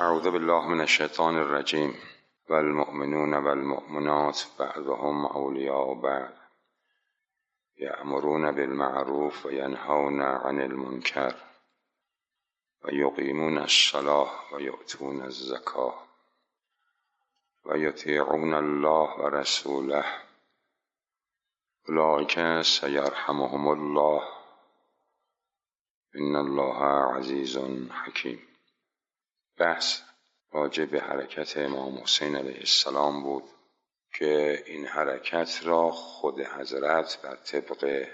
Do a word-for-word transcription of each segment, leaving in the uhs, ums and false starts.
اعوذ بالله من الشیطان الرجیم والمؤمنون والمؤمنات بعضهم اولیاء بعض یأمرون بالمعروف و ینهون عن المنکر و یقیمون الصلاة و یؤتون الزکاة و یطیعون الله و رسوله اولئک سیرحمهم الله ان الله عزیز حکیم. بحث راجع به حرکت امام حسین علیه السلام بود که این حرکت را خود حضرت بر طبق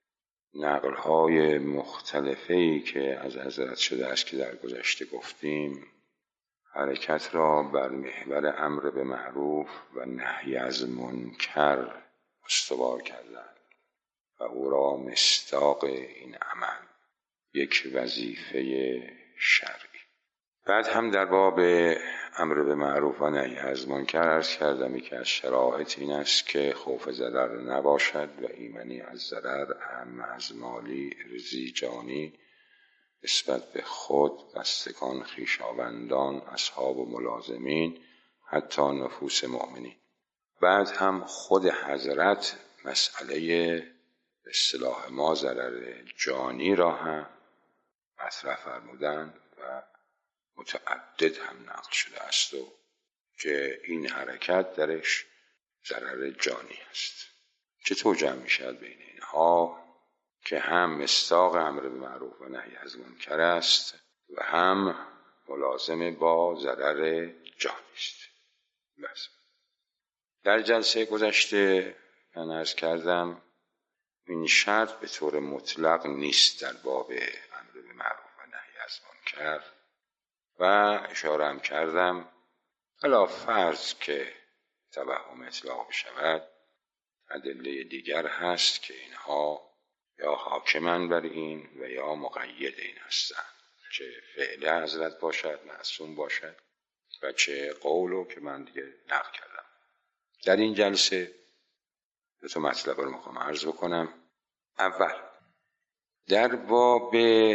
نقل‌های مختلفی که از حضرت شده است که در گذشته گفتیم، حرکت را بر محور امر به معروف و نهی از منکر استوار کردند و او را مصداق این عمل یک وظیفه شرعی. بعد هم در باب امر به معروف و نهی از منکر عرض کردم که از شرایط این است که خوف ضرر نباشد و ایمنی از ضرر، اهم از مالی، ارضی، جانی، نسبت به خود، بستگان، خویشاوندان، اصحاب و ملازمین، حتی نفوس مؤمنین. بعد هم خود حضرت مسئله به اصطلاح ما ضرر جانی را هم مطرح فرمودند و متعدد هم نقل شده است و که این حرکت درش ضرر جانی است. چطور جمع می شود بین اینها که هم مصداق امر به معروف و نهی از منکر است و هم ملازم با ضرر جانی است؟ بس. در جلسه گذشته من عرض کردم این شرط به طور مطلق نیست در باب امر به معروف و نهی از منکر و اشاره هم کردم علا فرض که توهم اطلاق شود، ادله دیگر هست که اینها یا حاکمن بر این و یا مقید این هستند، چه فعل حضرت باشد، معصوم باشد و چه قولو که من دیگه نقل کردم. در این جلسه دو تا مطلب رو میخوام عرض بکنم. اول در باب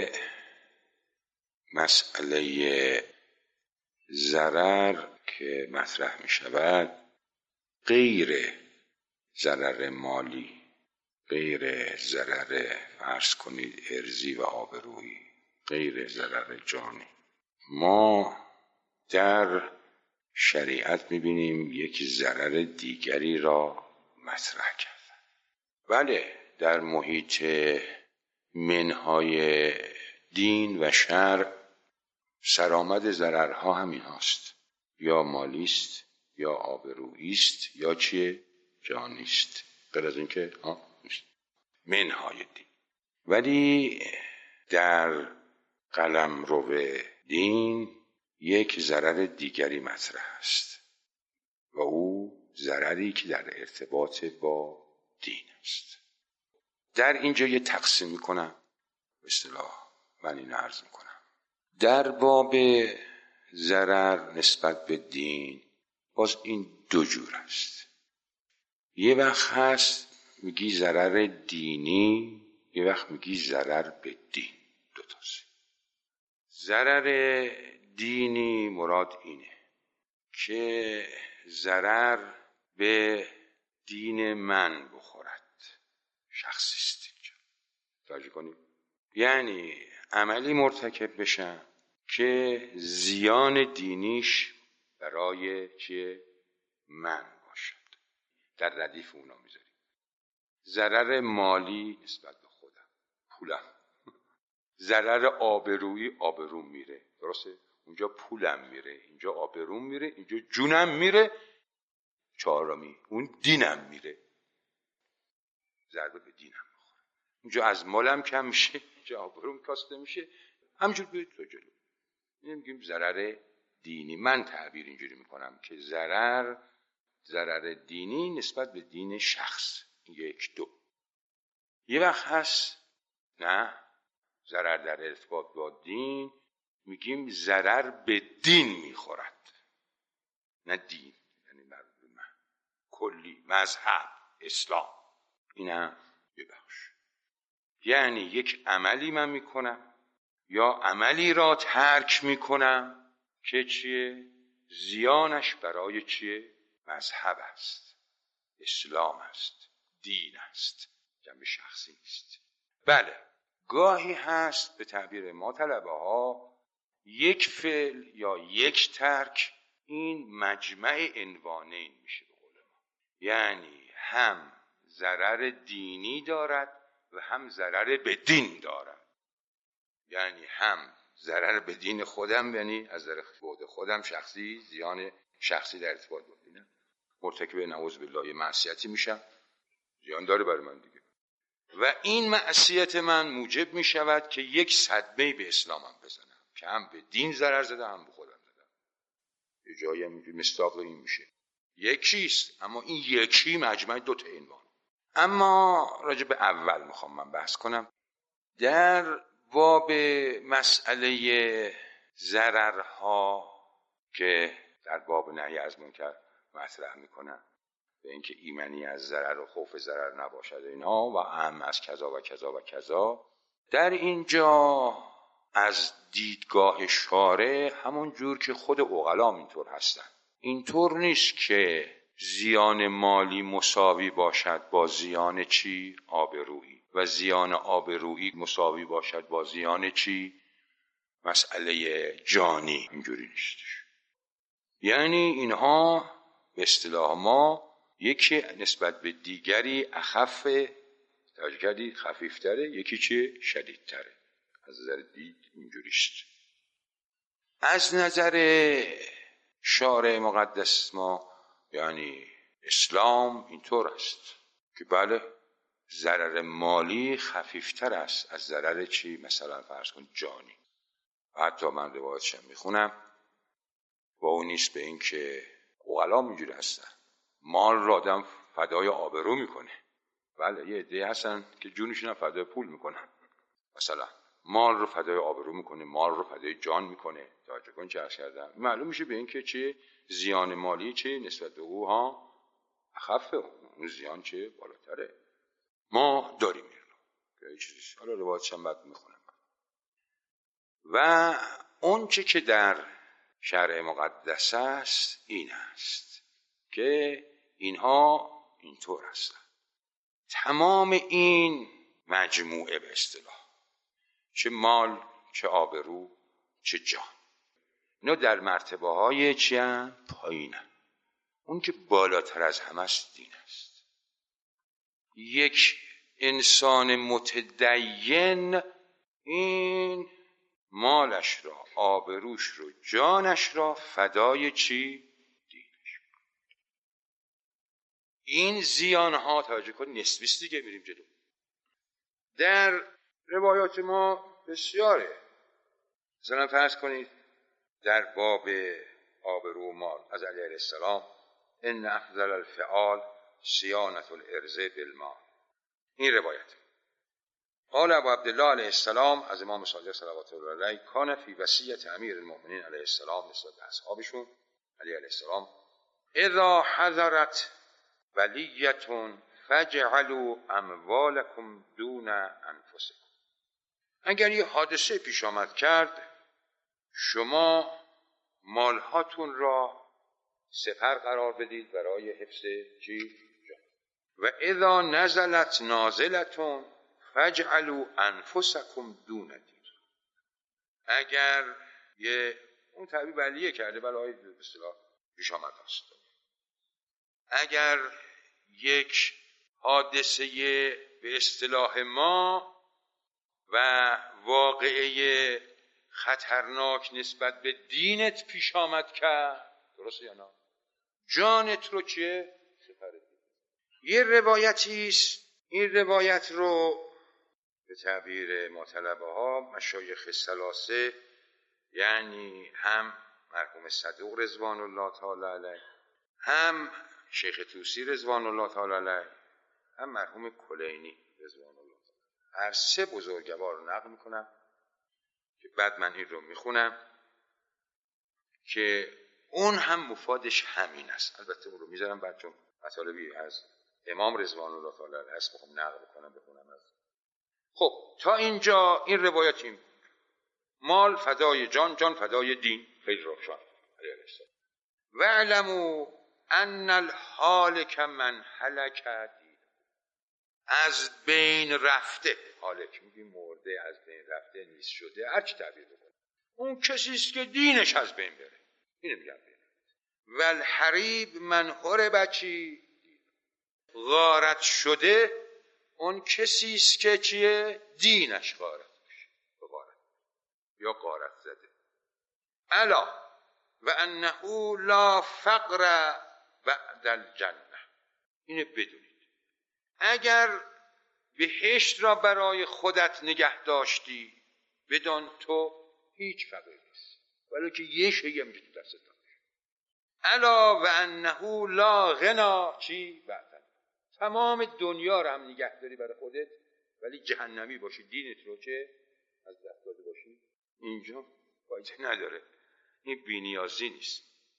مسئله ضرر که مطرح می شود، غیر ضرر مالی، غیر ضرر فرض کنید ارضی و آبرویی، غیر ضرر جانی، ما در شریعت می بینیم یک ضرر دیگری را مطرح کردن. بله، در محیط منهای دین و شرع سرآمد ضررها همین هاست، یا مالی است، یا آبرویی است، یا چیه؟ جانی است. غیر از این که ها نیست منهای دین. ولی در قلمرو دین یک ضرر دیگری مطرح است و او ضرری که در ارتباط با دین است. در اینجا یه تقسیم میکنم، به اصطلاح من این عرض میکنم. در باب ضرر نسبت به دین باز این دو جور است. یه وقت هست میگی ضرر دینی، یه وقت میگی ضرر به دین. دو تاست. ضرر دینی مراد اینه که ضرر به دین من بخورد، شخصیست اینجا. توجه کنید، یعنی عملی مرتکب بشن که زیان دینیش برای چیه؟ من باشد. در ردیف اونا میذاریم. ضرر مالی نسبت به خودم، پولم. ضرر آبرویی، آبروم میره، درسته؟ اونجا پولم میره، اینجا آبروم میره، اینجا جونم میره. چهارمی اون دینم میره، ضربه به دینم بخوره. اونجا از مالم کم میشه، اینجا آبروم کاسته میشه. همینجور بیاید تو جلو. اینو میگیم ضرر دینی. من تعبیر اینجوری میکنم که ضرر ضرر دینی نسبت به دین شخص. یک دو. یه وقت هست نه، ضرر در ارتباط با دین میگیم ضرر به دین میخورد، نه دین یعنی مربوط به من، کلی مذهب اسلام. اینم یه بخش. یعنی یک عملی من میکنم یا عملی را ترک میکنم که چیه؟ زیانش برای چیه؟ مذهب است، اسلام است، دین است، جنبه شخصی نیست. بله، گاهی هست به تعبیر ما طلبه ها یک فعل یا یک ترک این مجمع عنوانین میشه به قول ما، یعنی هم ضرر دینی دارد و هم ضرر به دین دارد. یعنی هم ضرر به دین خودم، یعنی از نظر بعد خودم شخصی زیان شخصی در ارتباط با دینم، مرتکب نعوذ بالله معصیتی میشم، زیان داره برای من دیگه، و این معصیت من موجب میشود که یک صدمه به اسلامم بزنم که هم به دین ضرر زده هم به خودم زدم. یه جایی هم اینجوری مصداق این میشه، یکیست اما این یکی مجمع دو تا عنوان. اما راجع به اول میخوام من بحث کنم. در باب مسئله ضررها که در باب نهی از منکر مطرح میکنن، به اینکه ایمنی از ضرر و خوف ضرر نباشد اینا و اهم از کذا و کذا و کذا، در اینجا از دیدگاه شارع همون جور که خود عقلا اینطور هستن، اینطور نیست که زیان مالی مساوی باشد با زیان چی؟ آبرویی، و زیان آبرویی مساوی باشد با زیان چی؟ مسئله جانی. اینجوری نیستش. یعنی اینها به اصطلاح ما یکی نسبت به دیگری اخف، توجه کردی؟ خفیفتره، یکی چه؟ شدیدتره. از نظر دید اینجوریست. از نظر شارع مقدس ما یعنی اسلام اینطور است که بله ضرر مالی خفیفتر است از ضرر چی؟ مثلا فرض کن جانی. حتی من روایتشم میخونم با اون نیست به این که عقلا اینجوری هستن، مال را آدم فدای آبرو میکنه. بله یه عده هستن که جونشون هم فدای پول میکنن، مثلا مال رو فدای آبرو میکنه، مال رو فدای جان میکنه. توجه کن چه عرض کردم. معلوم میشه به این که چه زیان مالی چه نسبت به او ها اخفه، اون زیان چه بالاتره. ما داریم این رو که چیزی حالا روایتش هم بعد میخونم. و اون چه که در شرع مقدس است این است که اینها اینطور هستند. تمام این مجموعه به اصطلاح چه مال، چه آبرو، چه جان، اینا در مرتبه های چی هم؟ پایینن. اون که بالاتر از همه است دین است. یک انسان متدین این مالش را، آبروش رو، جانش را فدای چی؟ دینش. این زیانها توجه کن نسبیست دیگه. میریم جلو. در روایات ما بسیاره. مثلا فرض کنید در باب آبرو و مال از علی علیه السلام ان افضل الفعال صیانة الارض بالمال. این روایت قال ابو عبدالله علیه السلام از امام صادق صلوات الله علیه کان فی وصیت امیر المؤمنین علیه السلام نسبت به اصحابشون علی علیه السلام اذا حضرت ولیتون فجعلوا اموالکم دون انفسکم. اگر یه حادثه پیش آمد کرد شما مالهاتون را سپر قرار بدید برای حفظ چی؟ جان. و اذا نزلت نازلتون فجعلوا انفسکم دون دین. اگر یه اون تعبیر ولیه کرده برای به اصطلاح پیش آمد است، اگر یک حادثه به اصطلاح ما و واقعه خطرناک نسبت به دینت پیش آمد کرد، درسته یا نه؟ جانت رو چه؟ سپر دید. یه روایتی است، این روایت رو به تعبیر مطلبه ها مشایخ ثلاثه یعنی هم مرحوم صدوق رضوان الله تعالی علیه، هم شیخ طوسی رضوان الله تعالی علیه، هم مرحوم کلینی رضوان الله تعالی علیه، هر سه بزرگوار رو نقل میکنم که بعد من این رو میخونم که اون هم مفادش همین است. البته اون رو میذارم بعد چون مطالبی از امام رضوان الله تعالی علیه هست بخوام نقل بکنم بخونم از. خب تا اینجا این روایتیم مال فدای جان، جان فدای دین. خیلی روشن. وَاعْلَمُوا أَنَّ الْهَالِكَ مَنْ هَلَكَ دِینَهُ. از بین رفته، هالک میگیم مرده، از بین رفته، نیست شده، هر چی تعبیر بکنه، اون کسی است که دینش از بین بره. اینو میگم. والحریب من هرب چی؟ غارت شده اون کسی است که چیه؟ دینش غارت میشه، غارت یا غارت زده. الا و انه لا فقر بعد الجنه. اینو بدونید، اگر بهشت را برای خودت نگه داشتی، بدان تو هیچ فقری نیست، ولی که یه شیء هم تو دستت باشه. الا و انه لا غنا چی؟ بعد. تمام دنیا رو هم نگه داری برای خودت، ولی جهنمی باشی، دینت رو چه از دست داده باشی، اینجا فایده نداره. این بی‌نیازی نیست.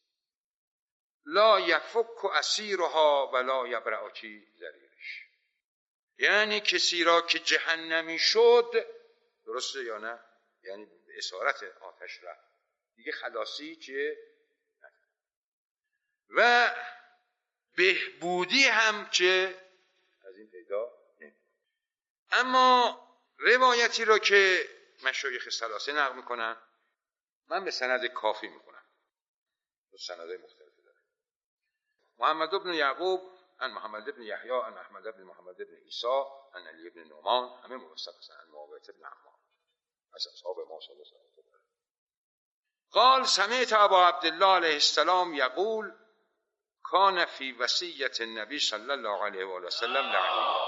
لا یفک اسیرها ولا یبرأ چی؟ ضریرش. یعنی کسی را که جهنمی شد، درسته یا نه؟ یعنی اسارت آتش رفت، دیگه خلاصی چیه؟ و بهبودی هم چه از این پیدا نمی‌کنه. اما روایتی را که مشایخ ثلاثه نقل میکنن، من به سند کافی میکنم، دو سندهای مختلفی داره. محمد بن یعقوب عن محمد بن یحیی عن احمد بن محمد بن عیسی عن علی بن نعمان، همه موثق هستند، عن معاویه بن عمار، از اصحاب ما صلی الله علیه و سلم. قال سمعت ابا عبدالله علیه السلام یقول کان فی وصیت النبی صلی الله علیه و آله و سلم لعلی.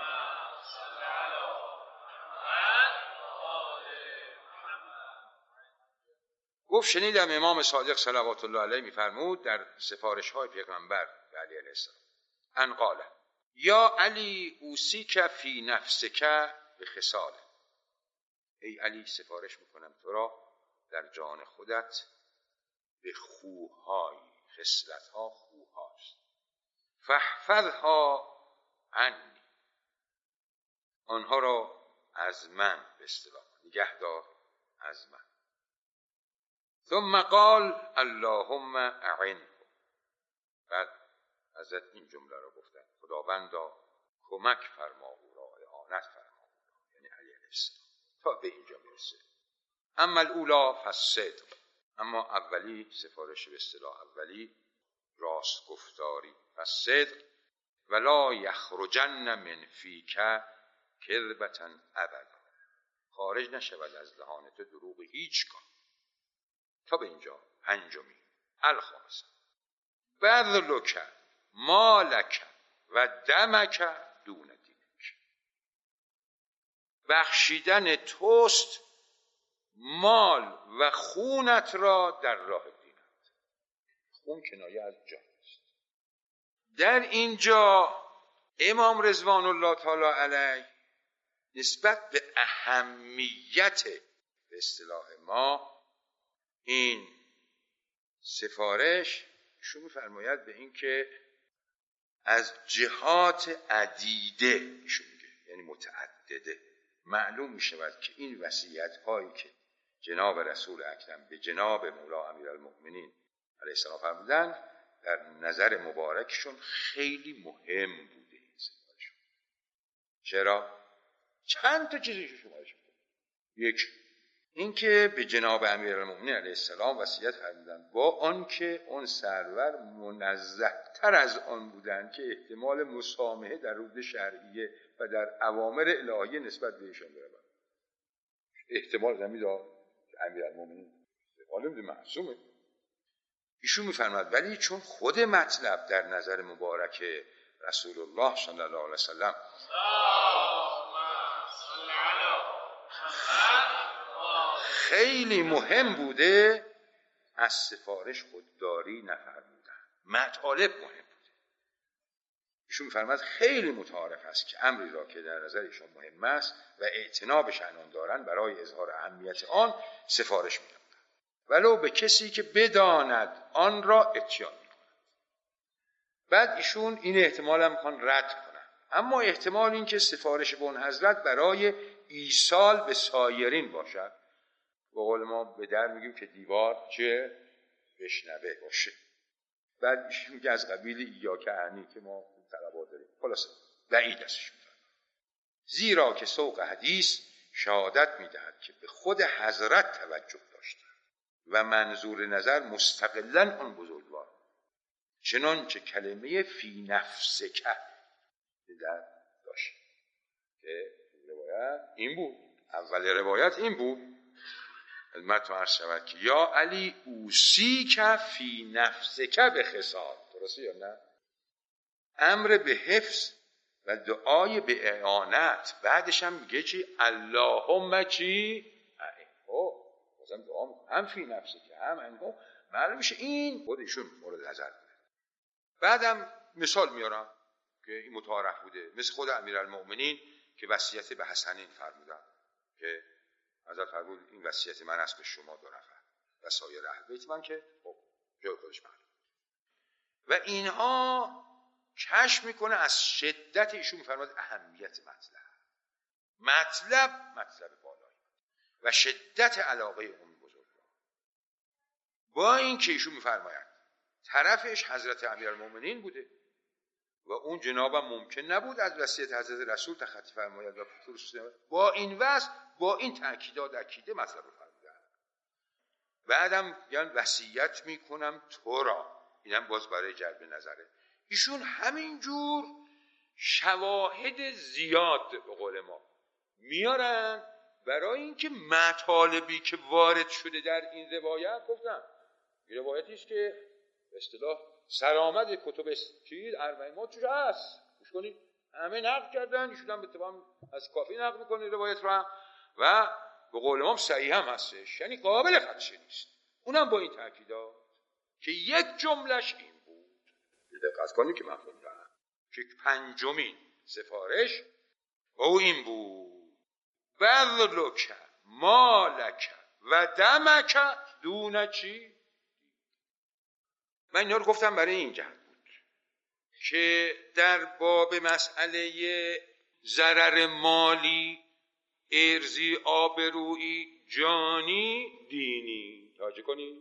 گفت شنیدم امام صادق صلوات الله علیه میفرمود در سفارش های پیغمبر به علی علیه السلام، ان قال یا علی اوصیک فی نفسک بخصال. ای علی سفارش میکنم تو را در جان خودت به خوهای، خصلت‌ها خوهاست، فاحفظها عنی، آنها را از من به اصطلاح نگهدار از من. ثم قال اللهم اعنه. بعد حضرت این جمله را گفتن، خداوندا کمک فرما او را، اعانت فرما او را، یعنی علی علیه السلام، تا به اینجا میرسه. اما الاولا فالصدق. اما اولی، سفارش به اصطلاح اولی، راست گفتاری، فالصدق ولا یخرجن من فیک کذبة ابدا. خارج نشود از دهان تو دروغ هیچگاه. تا به اینجا. پنجمی، الخامسه بذلک مالک و دمک دون دینک. بخشیدن توست مال و خونت را در راه دینت. خون کنایه از جان است. در اینجا امام رضوان الله تعالی علیه نسبت به اهمیت به اصطلاح ما این سفارش ایشون می‌فرماید به این که از جهات عدیده، ایشون میگه یعنی متعدده، معلوم می‌شود که این وصیت‌هایی که جناب رسول اکرم به جناب مولا امیرالمؤمنین علیه السلام فرمودند در نظر مبارکشون خیلی مهم بوده. این سفارش چرا؟ چند تا چیزی شمارش می‌کنه. یک، اینکه به جناب امیرالمؤمنین علیه السلام وصیت فرمودند با آنکه اون سرور منزه‌تر از آن بودند که احتمال مسامحه در حدود شرعیه و در اوامر الهیه نسبت بهشان برود. احتمال نمیداد امیرالمؤمنین عالم معصومه. ایشون میفرماد ولی چون خود مطلب در نظر مبارک رسول الله صلی الله علیه و سلم خیلی مهم بوده، از سفارش خودداری نفرمودن. مطالب مهم بوده. ایشون میفرماد خیلی متعارف است که امری را که در نظر ایشون مهم است و اعتنا به شأن دارند برای اظهار اهمیت آن سفارش می‌کنند، ولو به کسی که بداند آن را اتیان می‌کند. بعد ایشون این احتمال هم می‌خوان رد کنن، اما احتمال این که سفارش به اون حضرت برای ایصال به سایرین باشد قول ما به در میگیم که دیوار چه بشنوه باشه. بعد ایشون میگه از قبیل ایاک عنی که ما طلبا داریم. خلاصه بعید ازش میفرماید. زیرا که سوق حدیث شهادت میدهد که به خود حضرت توجه داشته و منظور نظر مستقلاً آن بزرگوار، چنانچه کلمه فی نفسک در داشت که روایت این بود. اول روایت این بود خدمتتون عرض شود که یا علی اوصیک فی نفسک به خصال، درسته یا نه؟ امر به حفظ و دعای به اعانت. بعدش هم میگه چی؟ اللهم چی؟ او بازم دعا میکنه هم فی نفسک هم انگو. معلوم میشه این خودشون مورد نظر بوده. بعدم مثال میارم که این متعارف بوده، مثل خود امیرالمؤمنین که وصیت به حسنین فرمودن که حضرت فرمود این وصیت من است به شما دو نفر و سایر اهل بیت من، که خب جای خودش معلوم. و اینها کشف میکنه از شدت ایشون فرمود اهمیت مطلب مطلب مطلب بالایی و شدت علاقه اون بزرگوار. با این که ایشون میفرماید طرفش حضرت امیرالمؤمنین بوده و اون جنابم ممکن نبود از وصیت حضرت رسول تخطی فرماید و با این وصف با این تأکیدات اکیده مطلب رو فرمودن. بعدم یعنی وصیت میکنم تو را، اینم باز برای جلب نظره. ایشون همینجور شواهد زیاد به قول ما میارن برای اینکه مطالبی که وارد شده در این روایت، گفتم این روایتی است که به اصطلاح سرآمد کتب چیز اربعین ما توش هست، گوش کنید، همه نقل کردن، ایشون هم به اتفاق از کافی نقل میکنه روایت رو هم و به قول ما صحیح هم هستش، یعنی قابل خدشه نیست. اونم با این تاکیدات که یک جملهش این بود، دقت کنید که من خوندم که پنجمین سفارش او این بود بذلک مالک و دمک دون چی. من اینا رو گفتم برای این جهت بود که در باب مسئله ضرر مالی، ارزی، آبرویی، جانی، دینی، توجه کنید،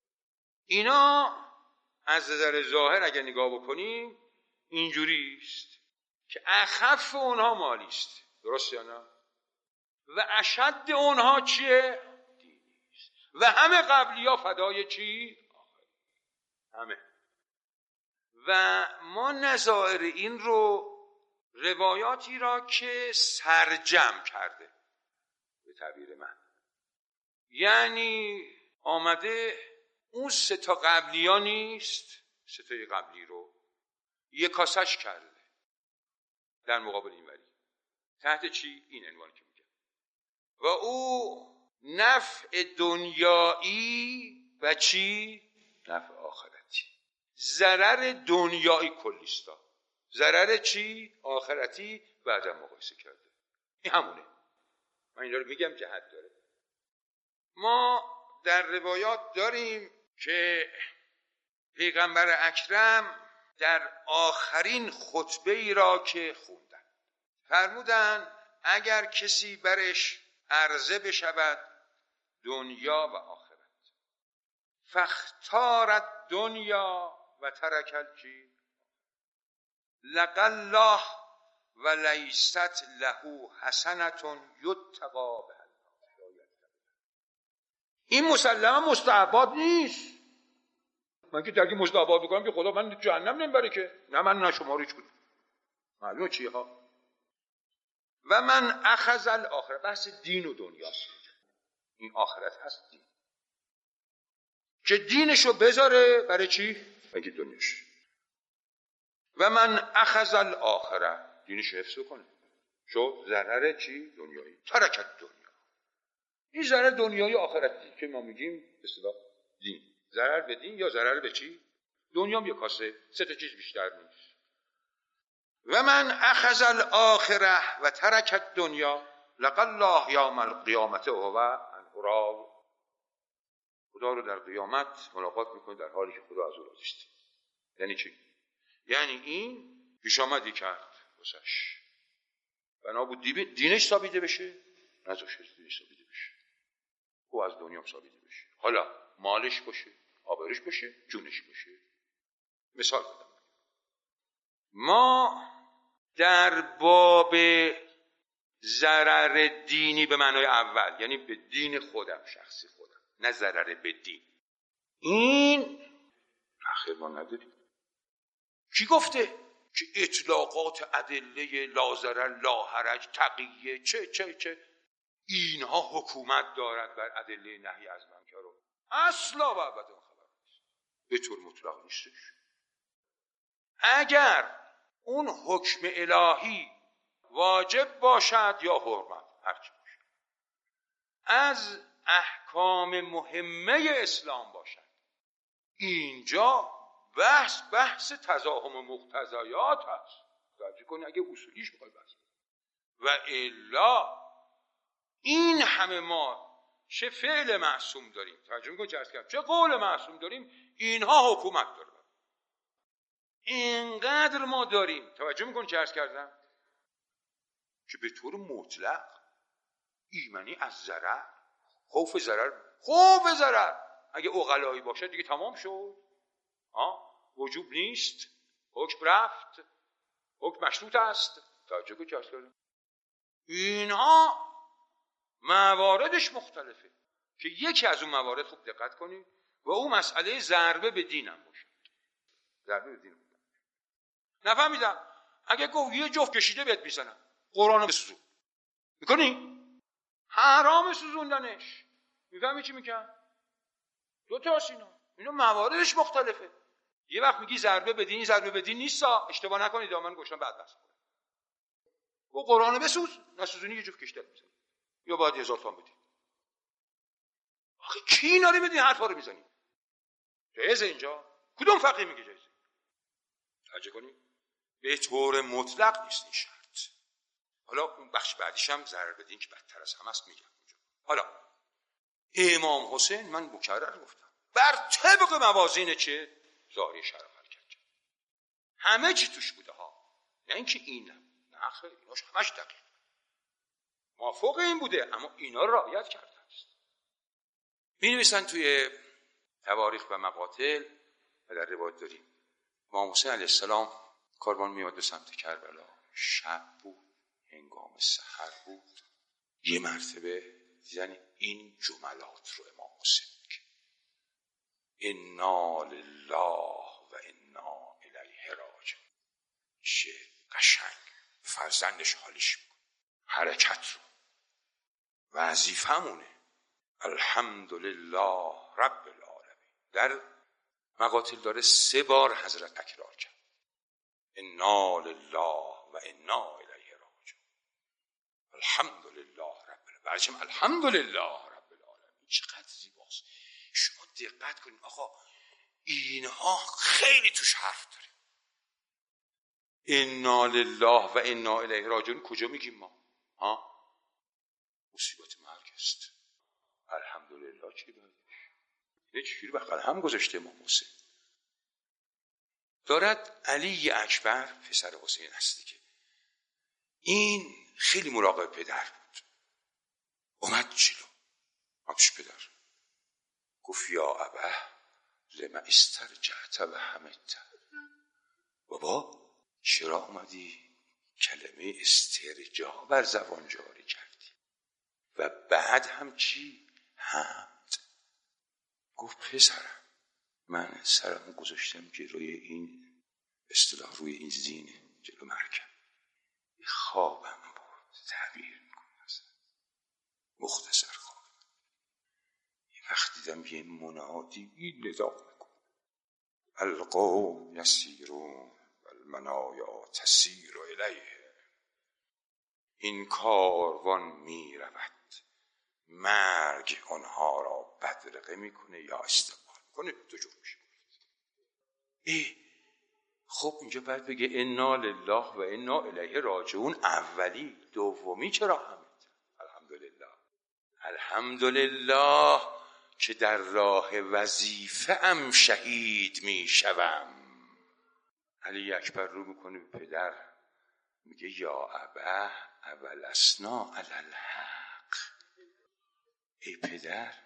اینا از نظر ظاهر اگر نگاه بکنیم اینجوری است که اخف اونها مالی است، درست یا نه؟ و اشد اونها چیه؟ دینی است. و همه قبلی ها فدای چی؟ همه. و ما نظائر این رو روایاتی را که سرجم کرده به تعبیر من، یعنی آمده اون سه تا قبلی ها نیست، سه تا قبلی رو یکاسش کرده در مقابل این ولی تحت چی؟ این عنوان که میگم و او نفع دنیایی و چی؟ نفع آخرتی. ضرر دنیایی کلیستا، ضرر چی؟ آخرتی بعدم مقایسه کرده. این همونه. من این رو میگم جهت داره. ما در روایات داریم که پیغمبر اکرم در آخرین خطبه ای را که خوندن فرمودن اگر کسی برش عرضه بشود دنیا و آخرت فاختارت دنیا و ترکل چی؟ لقى الله و لیست له حسنة یتقی بها. این مسلما مستحبات نیست. من که ترکی مستحبات بکنم که خدا من جهنم نمیبره که، نه من نه شما رو هیچ کدوم معلومه چیه ها. و من اخذ الاخره، بحث دین و دنیاست، این آخرت هست دین، که دینشو بذاره برای چی؟ برای دنیاش. و من اخذ الاخره، دینشو حفظ کنه، شو ضرر چی؟ دنیایی. ترکت دنیا، این ضرر دنیایی آخرتی که ما میگیم به اصطلاح دین. ضرر به دین یا ضرر به چی؟ دنیا هم یک کاسه، سه تا چیز بیشتر نیست. و من اخذ الاخره و ترکت دنیا لقى الله یوم القیامت و هو انقراب. خدا رو در قیامت ملاقات میکنه در حالی که خدا از او راضی است. یعنی چی؟ یعنی این پیش آمدی کرد واسش بنا بود دینش ثابت بشه، نذاشت دینش ثابت بشه. او از دنیا سالیده بشه، حالا مالش باشه، آبروش باشه، جونش باشه. مثال بدم، ما در باب ضرر دینی به معنای اول، یعنی به دین خودم، شخصی خودم، نه ضرر به دین، این اخیر ما نداریم. کی گفته که اطلاقات ادله لا ضرر لا حرج تقیه چه چه چه اینها حکومت دارد بر ادله نهی از منکر رو؟ اصلا و ابدا خبر نیست، به طور مطلق نیستش. اگر اون حکم الهی واجب باشد یا حرمت، هرچی باشد، از احکام مهمه اسلام باشد، اینجا بحث بحث تزاحم مقتضیات هست. توجه کنید، اگه اصولیش بخوای بحث و الا این همه ما چه فعل معصوم داریم، توجه میکنید چه عرض کردم، چه قول معصوم داریم، اینها حکومت داره. اینقدر ما داریم، توجه میکنید چه عرض کردم، که به طور مطلق ایمنی از ضرر، خوف ضرر، خوف ضرر اگه عقلایی باشه دیگه تمام شد. ها وجوب نیست، حکم رفت، حکم مشروط است. توجه کنید چه عرض کردم، اینها مواردش مختلفه که یکی از اون موارد خوب دقت کنید و اون مسئله ضربه به دینم باشه. ضربه به دینم نفهمیدم، اگه گفت یه جفت کشیده بهت میزنم، قرآن بسوزون، میکنی؟ حرام سوزوندنش. میفهمی چی میگم؟ دو تا اینا اینا مواردش مختلفه. یه وقت میگی ضربه به دین، ضربه به دین نیستا، اشتباه نکنید، من گوشم بعد بس کنم و قرآن بسوز، نسوزونی یه جفت کشیده میزنی یا باید هزار تومان بدی. آخه کی اینا رو بدین حرفا رو میزنی؟ جایزه اینجا؟ کدوم فقیه میگه جایزه؟ توجه کنید، به طور مطلق نیست این شرط. حالا اون بخش بعدیش هم ضرر بدین که بدتر از همه است میگم اونجا. حالا امام حسین، من مکرر گفتم، بر طبق موازین چه؟ ظاهری شرع حرکت کرد. همه چی توش بوده ها، نه اینکه این نه خیر، ایناش همش دقیق موافق این بوده، اما اینا رو رعایت کرده است. می نویسن توی تواریخ و مقاتل و در روایت داریم امام حسین علیه السلام کاروان میاد به سمت کربلا، شب بود، هنگام سحر بود، یه مرتبه دیدن این جملات رو امام حسین میگه: انا لله و انا الیه راجعون. چه قشنگ فرزندش حالیش میکنه، حرکت رو، وظیفمونه. الحمدلله رب العالمین. در مقاتل داره سه بار حضرت تکرار کرد انا لله و انا الیه راجعون، الحمدلله رب العالمین. برچم الحمدلله رب العالمین چقدر زیباست. شما دقت کنید آقا، اینها خیلی توش حرف داره. انا لله و انا الیه راجعون کجا میگیم ما؟ ها مصیبت مرگ است. الحمدلله چی داره؟ یه چیزی بغل هم گذاشته امام حسین. دارد علی اکبر پسر حسین هستی که این خیلی مراقب پدر بود، اومد جلو، همش پدر گفت یا ابه لما استرجعت و حمدت. بابا چرا اومدی کلمه استرجاع بر زبان جاری کردی و بعد هم چی؟ حمد. گفت پسرم من سرم گذاشتم جلوی این اصطلاح روی این زینه جلو مرکب، خوابم بود، تعبیر میکنم مختصر خواب، یه وقت دیدم یه منادی این ندا میکنه القوم یسیرون والمنایا تسیر الیه. این کاروان میرود، مرگ آنها را بدرقه میکنه یا استقبال میکنه، دو جور میشه. ای خب اینجا باید بگه انا لله و انا الیه راجعون اولی، دومی چرا حمد؟ الحمدلله. الحمدلله که در راه وظیفه ام شهید میشوم. علی اکبر رو میکنه به پدر میگه یا ابه اولسنا علی الحق. ای پدر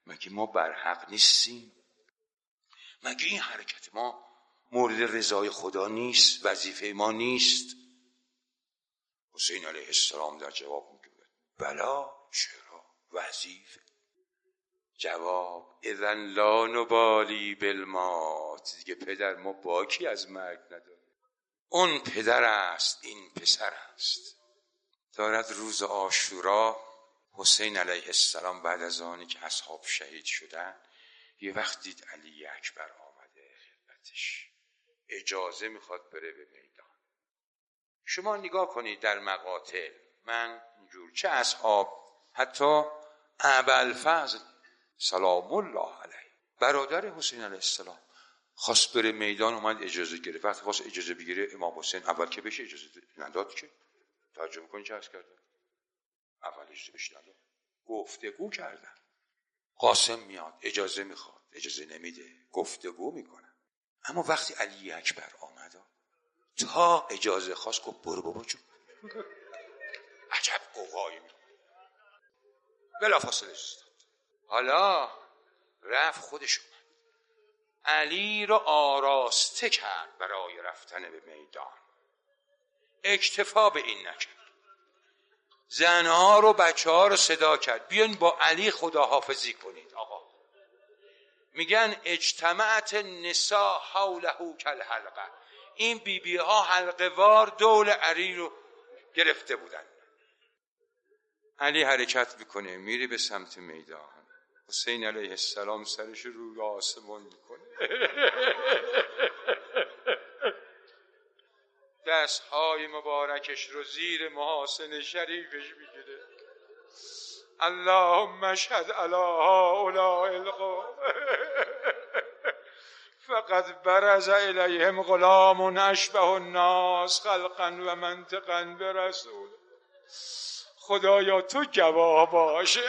مگه ما برحق نیستیم؟ مگه این حرکت ما مورد رضای خدا نیست؟ وظیفه ما نیست؟ حسین علیه السلام در جواب میگه بلا، چرا؟ وظیفه. جواب اذن لا نبالی بالمات. دیگه پدر ما باکی از مرگ نداره. اون پدر است، این پسر است. دارد روز عاشورا حسین علیه السلام بعد از آنی که اصحاب شهید شدن یه وقت دید علی اکبر آمده خدمتش، اجازه میخواد بره به میدان. شما نگاه کنید در مقاتل، من اینجور چه اصحاب، حتی ابوالفضل سلام الله علیه برادر حسین علیه السلام خواست بره میدان، اومد اجازه گرفت. وقتی خواست اجازه بگیره امام حسین اول که بشه اجازه نداد. که توجه میکنی چه عرض کردن؟ اول اجازه بشه نداد، گفتگو کردن. قاسم میاد اجازه میخواد، اجازه نمیده، گفتگو میکنن. اما وقتی علی اکبر آمد تا اجازه خواست گفت برو بابا جون. عجب قوقایی میکنه، بلافاصله اجازه داد. حالا رفت خودش اومد علی رو آراسته کرد برای رفتن به میدان. اکتفا به این نکرد، زنها رو بچه ها رو صدا کرد بیان با علی خداحافظی کنید. آقا میگن اجتمعت النساء حوله کالحلقه. این بی بی ها حلقه وار دور علی رو گرفته بودن. علی حرکت میکنه میره به سمت میدان. حسین علیه السلام سرش رو روی آسمان میکنه، دستهای مبارکش رو زیر محاسن شریفش میگیره. اللهم اشهد علی هؤلاء القوم فقد برز الیهم غلام اشبه الناس خلقا و منطقا برسول. خدایا تو گواه باش.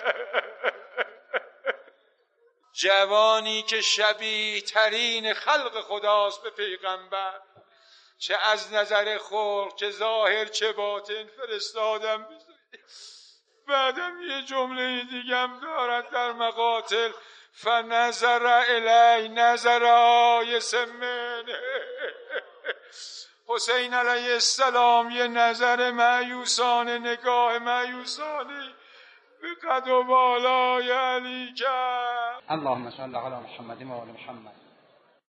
جوانی که شبیه ترین خلق خداست به پیغمبر، چه از نظر خلق چه ظاهر چه باطن، فرستادم بزرگ. بعدم یه جمله دیگم دارد در مقاتل، فنظر الی نظر آیس منه. حسین علیه السلام یه نظر مایوسانه، نگاه مایوسانه به قد و بالای علی کرد. اللهم صل علی محمد و آل محمد.